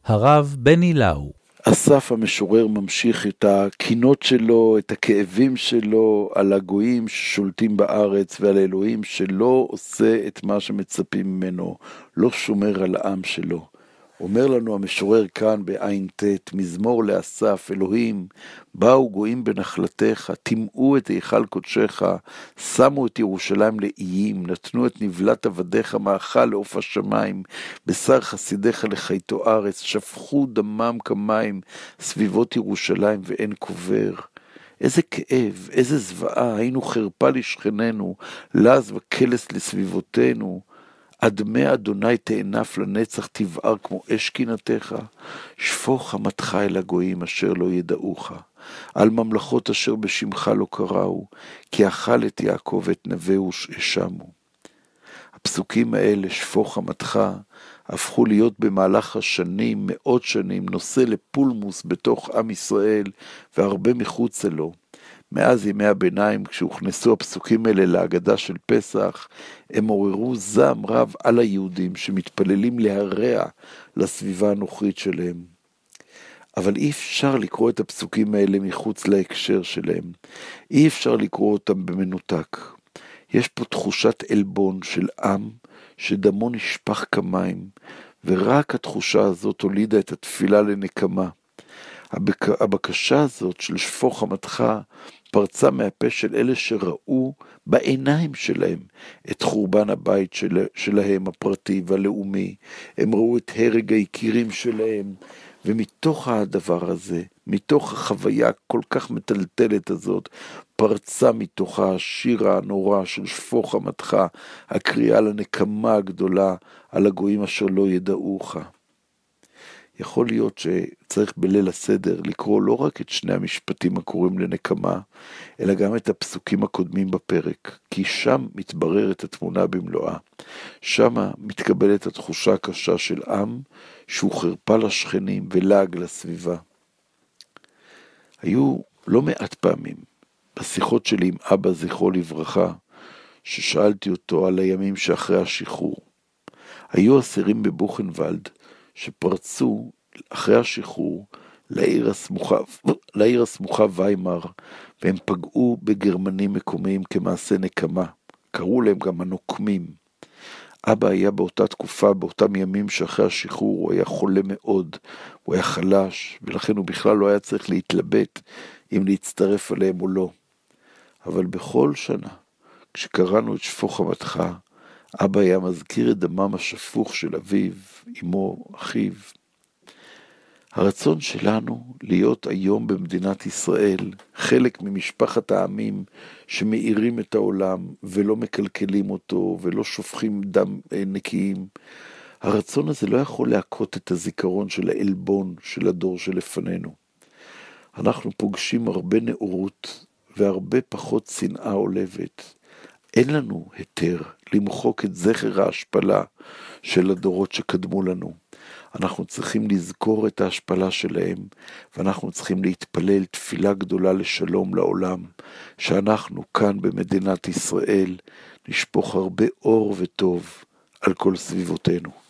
הרב בני לאו. אסף המשורר ממשיך את הקינות שלו, את הכאבים שלו, על הגויים ששולטים בארץ ועל אלוהים שלא עושה את מה שמצפים ממנו, לא שומר על העם שלו. אומר לנו המשורר כאן בעין ת', מזמור לאסף, אלוהים, באו גויים בנחלתך, טימאו את היכל קודשך, שמו את ירושלים לאיים, נתנו את נבלת עבדיך מאכל לעוף השמיים, בשר חסידיך לחייתו ארץ, שפכו דמם כמים סביבות ירושלים ואין קובר. איזה כאב, איזה זוועה, היינו חרפה לשכננו, לז וקלס לסביבותינו, אדמי אדוני תענף לנצח תבער כמו אש קינתך, שפוך חמתך אל הגויים אשר לא ידעוך, על ממלכות אשר בשמך לא קראו, כי אכל את יעקב ואת נביאו שמו. הפסוקים האלה, שפוך חמתך, הפכו להיות במהלך השנים, מאות שנים, נושא לפולמוס בתוך עם ישראל והרבה מחוץ לו. מאז ימי הביניים, כשהוכנסו הפסוקים האלה להגדה של פסח, הם עוררו זעם רב על היהודים שמתפללים להרע לסביבה הנוכרית שלהם. אבל אי אפשר לקרוא את הפסוקים האלה מחוץ להקשר שלהם. אי אפשר לקרוא אותם במנותק. יש פה תחושת אלבון של עם שדמו נשפך כמים, ורק התחושה הזאת הולידה את התפילה לנקמה. הבקשה הזאת של שפוך חמתך פרצה מהפה של אלה שראו בעיניים שלהם את חורבן הבית שלהם הפרטי והלאומי. הם ראו את הרג היקירים שלהם, ומתוך הדבר הזה, מתוך החוויה כל כך מטלטלת הזאת, פרצה מתוך השיר הנורא של שפוך חמתך, הקריאה לנקמה הגדולה על הגויים אשר לא ידעוך. יכול להיות שצריך בליל הסדר לקרוא לא רק את שני המשפטים הקוראים לנקמה, אלא גם את הפסוקים הקודמים בפרק, כי שם מתבררת התמונה במלואה. שם מתקבלת התחושה הקשה של עם שהוא חרפה לשכנים ולעג לסביבה. היו לא מעט פעמים בשיחות שלי עם אבא זכרו לברכה, ששאלתי אותו על הימים שאחרי השחרור. היו אסירים בבוכנוולד שפרצו אחרי השחרור לעיר הסמוכה ויימר, והם פגעו בגרמנים מקומיים כמעשה נקמה. קראו להם גם הנוקמים. אבא היה באותה תקופה, באותם ימים שאחרי השחרור, הוא היה חולה מאוד, הוא היה חלש, ולכן הוא בכלל לא היה צריך להתלבט אם להצטרף אליהם או לא. אבל בכל שנה, כשקראנו את שפוך חמתך, אבא היה מזכיר את דמם השפוך של אביו, אמו, אחיו. הרצון שלנו להיות היום במדינת ישראל, חלק ממשפחת העמים שמאירים את העולם ולא מקלקלים אותו ולא שופכים דם נקיים, הרצון הזה לא יכול להכות את הזיכרון של העלבון של הדור שלפנינו. אנחנו פוגשים הרבה נאורות והרבה פחות שנאה עולבת. אין לנו היתר למחוק את זכר ההשפלה של הדורות שקדמו לנו. אנחנו צריכים לזכור את ההשפלה שלהם, ואנחנו צריכים להתפלל תפילה גדולה לשלום לעולם, שאנחנו כאן במדינת ישראל נשפוך הרבה אור וטוב על כל סביבותינו.